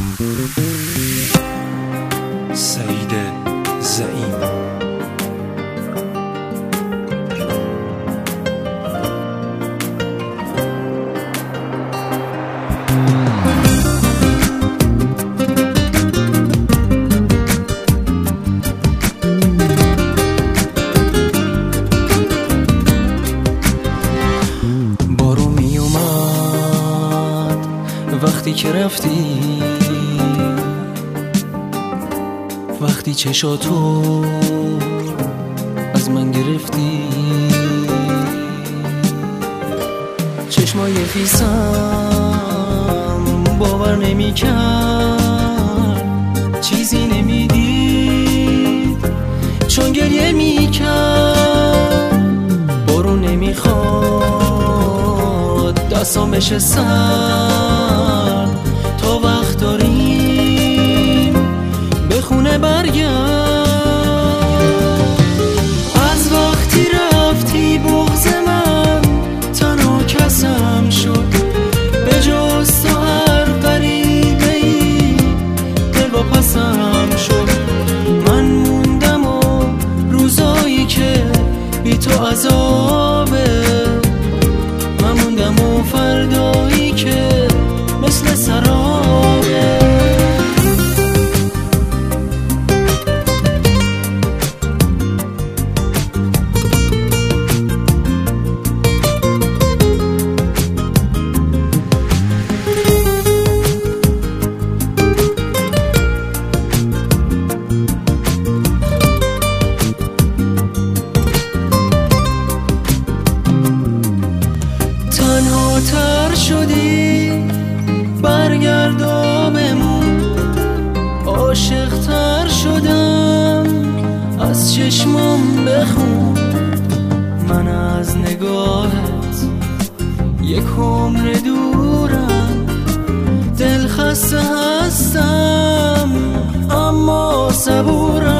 سعید زعیم. بارو می اومد وقتی که رفتی، وقتی چشاتو از من گرفتی، چشمای خیسم باور نمی کرد چیزی نمیدید چون گریه می کرد. بارون نمیخواد دستام بشه سرد، تا وقت داریم به خونه برگرد. از وقتی رفتی بغض من تنها کسم شد، به جز تو هر غریبه ای دل با پسم شد. من موندم و روزایی که بی تو عذابه، من موندم و فردایی که مثل سرابه. تنها تر شدی برگردا بمون، عاشق تر شدم از چشمام بخون. من از نگاهت یک عمر دورم، دل خسته هستم اما صبورم.